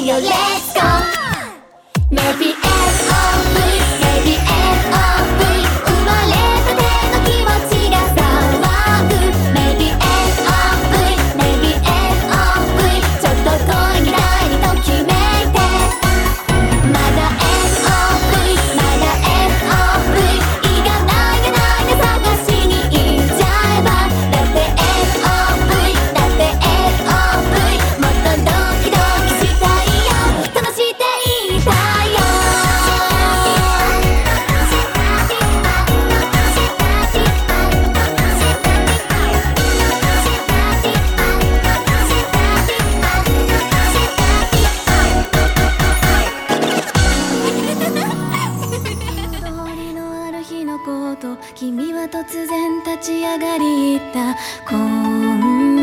いよ Let's go Maybe LOV Maybe LOV 生まれたての気持ちが騒ぐ Maybe LOV Maybe LOV ちょっと恋みたいにときめいてまだ LOV まだ LOV いがないがないが探しに行っちゃえばだって LOV だって LOV もっとドキドキしたいよ楽していたいよ通りのある日のこと君は突然立ち上がり言った